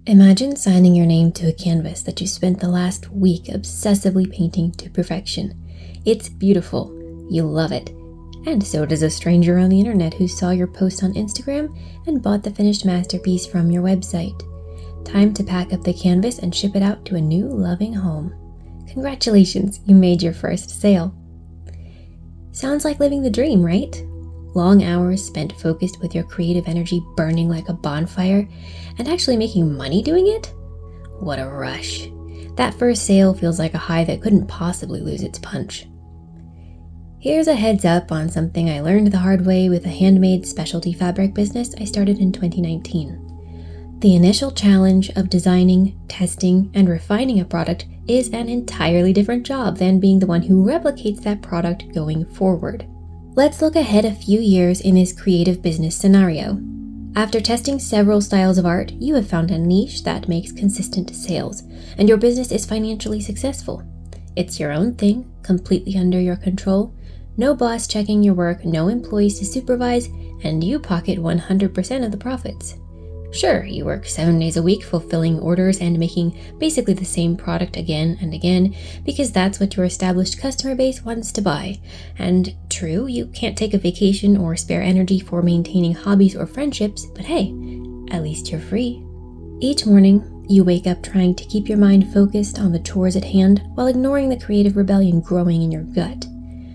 Imagine signing your name to a canvas that you spent the last week obsessively painting to perfection. It's beautiful, you love it, and so does a stranger on the internet who saw your post on Instagram and bought the finished masterpiece from your website. Time to pack up the canvas and ship it out to a new loving home. Congratulations, you made your first sale. Sounds like living the dream, right? Long hours spent focused with your creative energy burning like a bonfire and actually making money doing it? What a rush. That first sale feels like a high that couldn't possibly lose its punch. Here's a heads up on something I learned the hard way with a handmade specialty fabric business I started in 2019. The initial challenge of designing, testing, and refining a product is an entirely different job than being the one who replicates that product going forward. Let's look ahead a few years in this creative business scenario. After testing several styles of art, you have found a niche that makes consistent sales, and your business is financially successful. It's your own thing, completely under your control, no boss checking your work, no employees to supervise, and you pocket 100% of the profits. Sure, you work 7 days a week fulfilling orders and making basically the same product again and again because that's what your established customer base wants to buy. And true, you can't take a vacation or spare energy for maintaining hobbies or friendships, but hey, at least you're free. Each morning, you wake up trying to keep your mind focused on the chores at hand while ignoring the creative rebellion growing in your gut.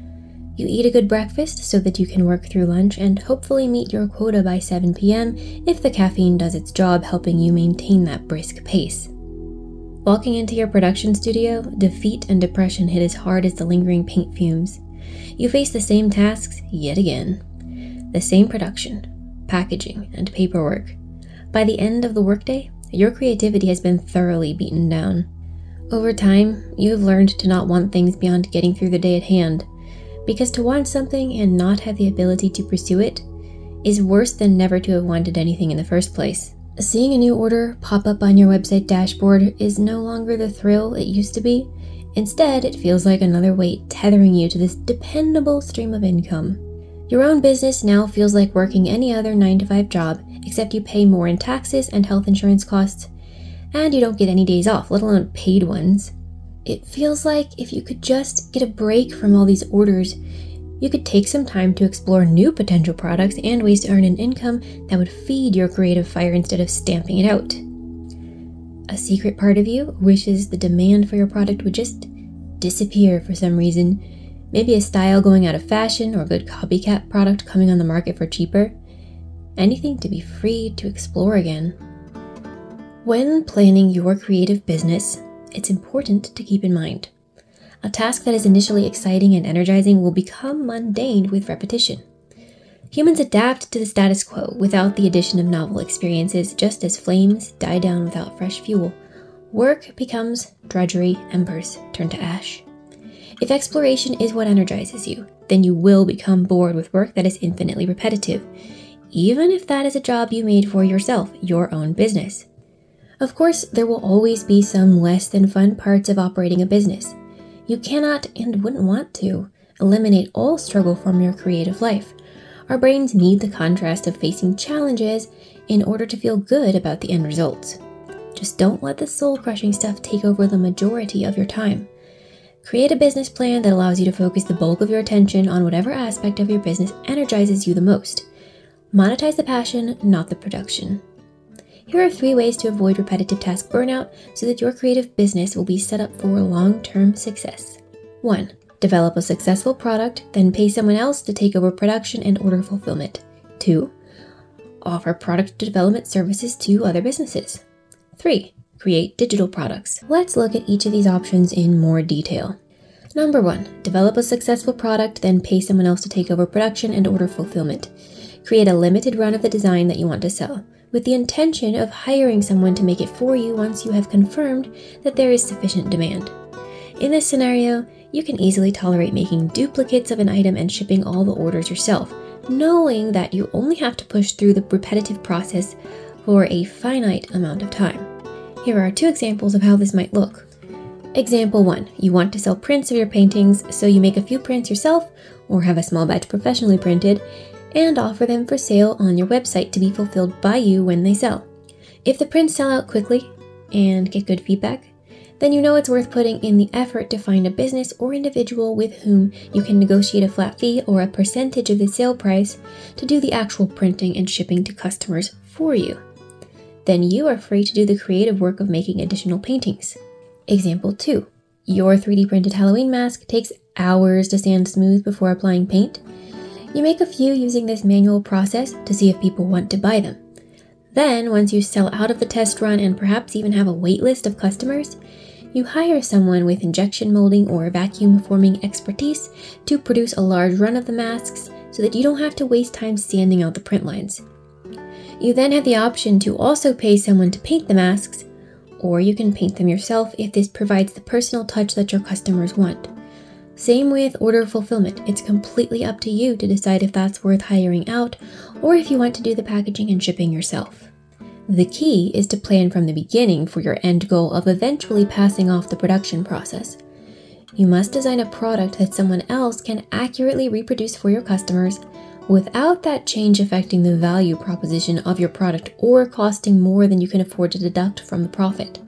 You eat a good breakfast so that you can work through lunch and hopefully meet your quota by 7 p.m. if the caffeine does its job helping you maintain that brisk pace. Walking into your production studio, defeat and depression hit as hard as the lingering paint fumes. You face the same tasks yet again. The same production, packaging, and paperwork. By the end of the workday, your creativity has been thoroughly beaten down. Over time, you have learned to not want things beyond getting through the day at hand. Because to want something and not have the ability to pursue it is worse than never to have wanted anything in the first place. Seeing a new order pop up on your website dashboard is no longer the thrill it used to be. Instead, it feels like another weight tethering you to this dependable stream of income. Your own business now feels like working any other 9-to-5 job, except you pay more in taxes and health insurance costs, and you don't get any days off, let alone paid ones. It feels like if you could just get a break from all these orders, you could take some time to explore new potential products and ways to earn an income that would feed your creative fire instead of stamping it out. A secret part of you wishes the demand for your product would just disappear for some reason. Maybe a style going out of fashion or a good copycat product coming on the market for cheaper. Anything to be free to explore again. When planning your creative business, it's important to keep in mind. A task that is initially exciting and energizing will become mundane with repetition. Humans adapt to the status quo without the addition of novel experiences, just as flames die down without fresh fuel. Work becomes drudgery, embers turn to ash. If exploration is what energizes you, then you will become bored with work that is infinitely repetitive, even if that is a job you made for yourself, your own business. Of course, there will always be some less than fun parts of operating a business. You cannot and wouldn't want to eliminate all struggle from your creative life. Our brains need the contrast of facing challenges in order to feel good about the end results. Just don't let the soul-crushing stuff take over the majority of your time. Create a business plan that allows you to focus the bulk of your attention on whatever aspect of your business energizes you the most. Monetize the passion, not the production. Here are 3 ways to avoid repetitive task burnout so that your creative business will be set up for long-term success. 1. Develop a successful product, then pay someone else to take over production and order fulfillment. 2. Offer product development services to other businesses. 3. Create digital products. Let's look at each of these options in more detail. Number 1. Develop a successful product, then pay someone else to take over production and order fulfillment. Create a limited run of the design that you want to sell, with the intention of hiring someone to make it for you once you have confirmed that there is sufficient demand. In this scenario, you can easily tolerate making duplicates of an item and shipping all the orders yourself, knowing that you only have to push through the repetitive process for a finite amount of time. Here are 2 examples of how this might look. Example 1. You want to sell prints of your paintings, so you make a few prints yourself or have a small batch professionally printed and offer them for sale on your website to be fulfilled by you when they sell. If the prints sell out quickly and get good feedback, then you know it's worth putting in the effort to find a business or individual with whom you can negotiate a flat fee or a percentage of the sale price to do the actual printing and shipping to customers for you. Then you are free to do the creative work of making additional paintings. Example 2. Your 3D printed Halloween mask takes hours to sand smooth before applying paint. You make a few using this manual process to see if people want to buy them. Then, once you sell out of the test run and perhaps even have a wait list of customers, you hire someone with injection molding or vacuum forming expertise to produce a large run of the masks so that you don't have to waste time sanding out the print lines. You then have the option to also pay someone to paint the masks, or you can paint them yourself if this provides the personal touch that your customers want. Same with order fulfillment. It's completely up to you to decide if that's worth hiring out or if you want to do the packaging and shipping yourself. The key is to plan from the beginning for your end goal of eventually passing off the production process. You must design a product that someone else can accurately reproduce for your customers without that change affecting the value proposition of your product or costing more than you can afford to deduct from the profit.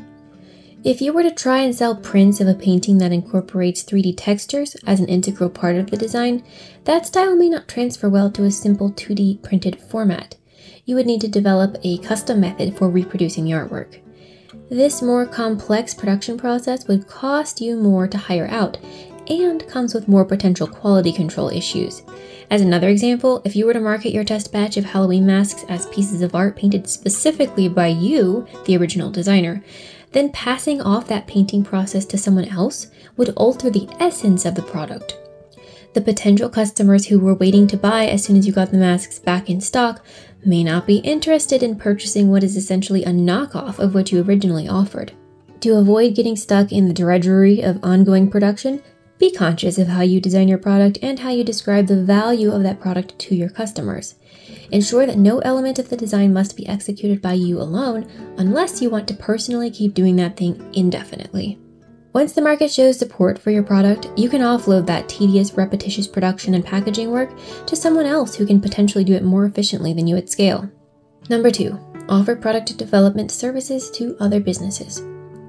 If you were to try and sell prints of a painting that incorporates 3D textures as an integral part of the design, that style may not transfer well to a simple 2D printed format. You would need to develop a custom method for reproducing the artwork. This more complex production process would cost you more to hire out and comes with more potential quality control issues. As another example, if you were to market your test batch of Halloween masks as pieces of art painted specifically by you, the original designer, then passing off that painting process to someone else would alter the essence of the product. The potential customers who were waiting to buy as soon as you got the masks back in stock may not be interested in purchasing what is essentially a knockoff of what you originally offered. To avoid getting stuck in the drudgery of ongoing production, be conscious of how you design your product and how you describe the value of that product to your customers. Ensure that no element of the design must be executed by you alone unless you want to personally keep doing that thing indefinitely. Once the market shows support for your product, you can offload that tedious, repetitious production and packaging work to someone else who can potentially do it more efficiently than you at scale. Number 2, offer product development services to other businesses.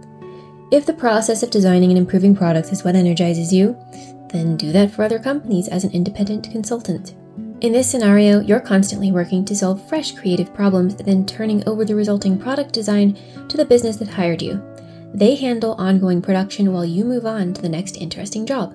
If the process of designing and improving products is what energizes you, then do that for other companies as an independent consultant. In this scenario, you're constantly working to solve fresh creative problems, then turning over the resulting product design to the business that hired you. They handle ongoing production while you move on to the next interesting job.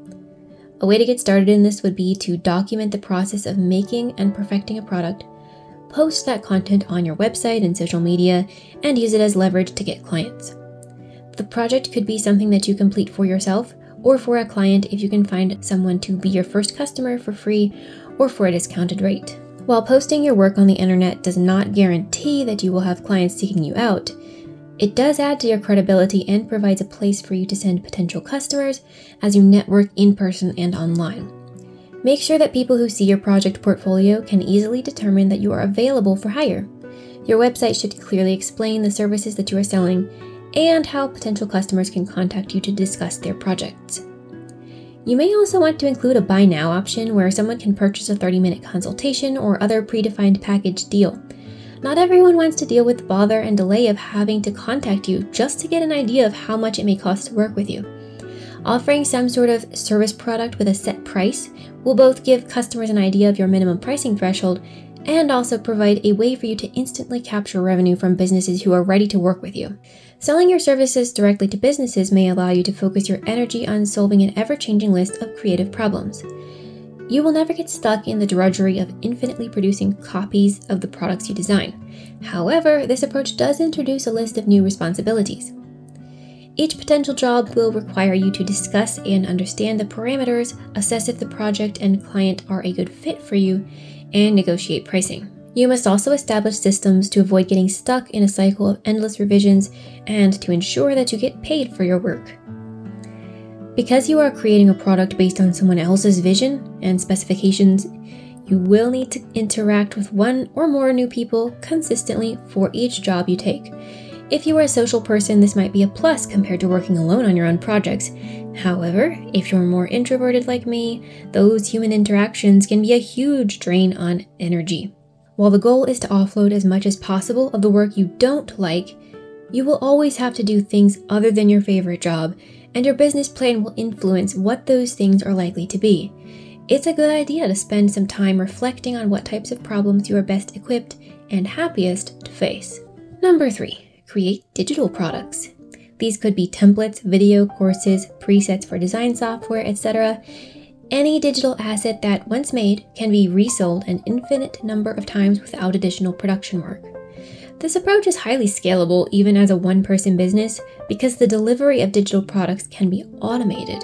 A way to get started in this would be to document the process of making and perfecting a product, post that content on your website and social media, and use it as leverage to get clients. The project could be something that you complete for yourself or for a client if you can find someone to be your first customer for free or for a discounted rate. While posting your work on the internet does not guarantee that you will have clients seeking you out, it does add to your credibility and provides a place for you to send potential customers as you network in person and online. Make sure that people who see your project portfolio can easily determine that you are available for hire. Your website should clearly explain the services that you are selling and how potential customers can contact you to discuss their projects. You may also want to include a buy now option where someone can purchase a 30-minute consultation or other predefined package deal. Not everyone wants to deal with the bother and delay of having to contact you just to get an idea of how much it may cost to work with you. Offering some sort of service product with a set price will both give customers an idea of your minimum pricing threshold and also provide a way for you to instantly capture revenue from businesses who are ready to work with you. Selling your services directly to businesses may allow you to focus your energy on solving an ever-changing list of creative problems. You will never get stuck in the drudgery of infinitely producing copies of the products you design. However, this approach does introduce a list of new responsibilities. Each potential job will require you to discuss and understand the parameters, assess if the project and client are a good fit for you, and negotiate pricing. You must also establish systems to avoid getting stuck in a cycle of endless revisions and to ensure that you get paid for your work. Because you are creating a product based on someone else's vision and specifications, you will need to interact with one or more new people consistently for each job you take. If you are a social person, this might be a plus compared to working alone on your own projects. However, if you're more introverted like me, those human interactions can be a huge drain on energy. While the goal is to offload as much as possible of the work you don't like, you will always have to do things other than your favorite job, and your business plan will influence what those things are likely to be. It's a good idea to spend some time reflecting on what types of problems you are best equipped and happiest to face. Number 3, create digital products. These could be templates, video courses, presets for design software, etc. Any digital asset that, once made, can be resold an infinite number of times without additional production work. This approach is highly scalable even as a one-person business because the delivery of digital products can be automated.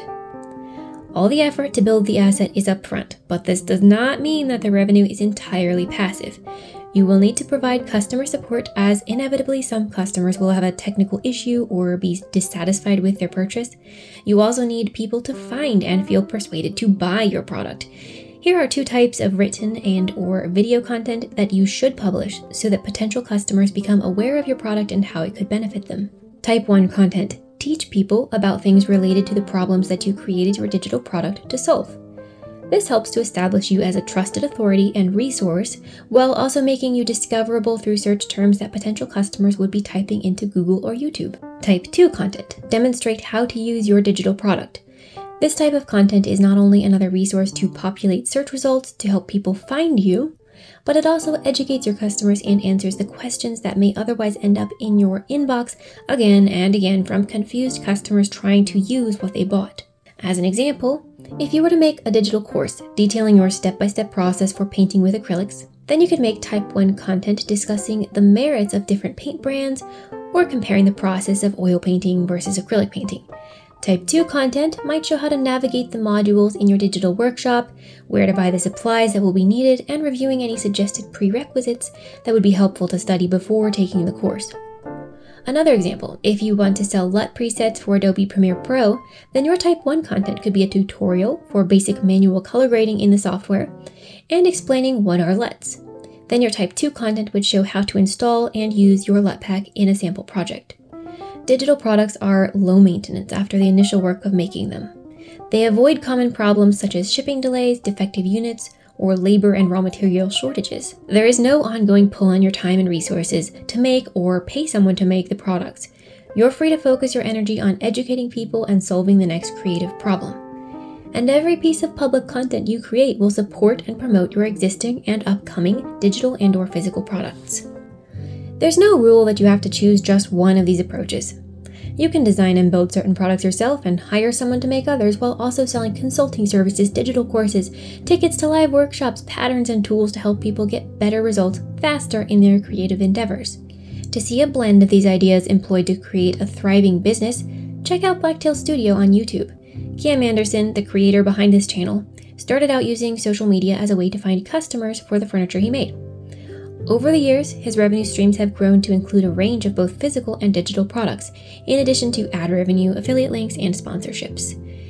All the effort to build the asset is upfront, but this does not mean that the revenue is entirely passive. You will need to provide customer support, as inevitably some customers will have a technical issue or be dissatisfied with their purchase. You also need people to find and feel persuaded to buy your product. Here are 2 types of written and/or video content that you should publish so that potential customers become aware of your product and how it could benefit them. Type 1 content. Teach people about things related to the problems that you created your digital product to solve. This helps to establish you as a trusted authority and resource, while also making you discoverable through search terms that potential customers would be typing into Google or YouTube. Type 2 content. Demonstrate how to use your digital product. This type of content is not only another resource to populate search results to help people find you, but it also educates your customers and answers the questions that may otherwise end up in your inbox again and again from confused customers trying to use what they bought. As an example, if you were to make a digital course detailing your step-by-step process for painting with acrylics, then you could make Type 1 content discussing the merits of different paint brands or comparing the process of oil painting versus acrylic painting. Type 2 content might show how to navigate the modules in your digital workshop, where to buy the supplies that will be needed, and reviewing any suggested prerequisites that would be helpful to study before taking the course. Another example, if you want to sell LUT presets for Adobe Premiere Pro, then your Type 1 content could be a tutorial for basic manual color grading in the software and explaining what are LUTs. Then your Type 2 content would show how to install and use your LUT pack in a sample project. Digital products are low maintenance after the initial work of making them. They avoid common problems such as shipping delays, defective units, or labor and raw material shortages. There is no ongoing pull on your time and resources to make or pay someone to make the products. You're free to focus your energy on educating people and solving the next creative problem. And every piece of public content you create will support and promote your existing and upcoming digital and/or physical products. There's no rule that you have to choose just one of these approaches. You can design and build certain products yourself and hire someone to make others, while also selling consulting services, digital courses, tickets to live workshops, patterns, and tools to help people get better results faster in their creative endeavors. To see a blend of these ideas employed to create a thriving business, check out Blacktail Studio on YouTube. Cam Anderson, the creator behind this channel, started out using social media as a way to find customers for the furniture he made. Over the years, his revenue streams have grown to include a range of both physical and digital products, in addition to ad revenue, affiliate links, and sponsorships.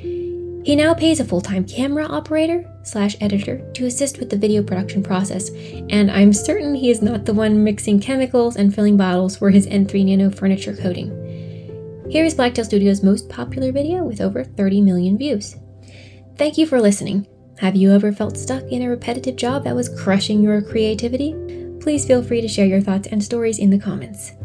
He now pays a full-time camera operator/editor to assist with the video production process, and I'm certain he is not the one mixing chemicals and filling bottles for his N3 Nano furniture coating. Here is Blacktail Studio's most popular video with over 30 million views. Thank you for listening. Have you ever felt stuck in a repetitive job that was crushing your creativity? Please feel free to share your thoughts and stories in the comments.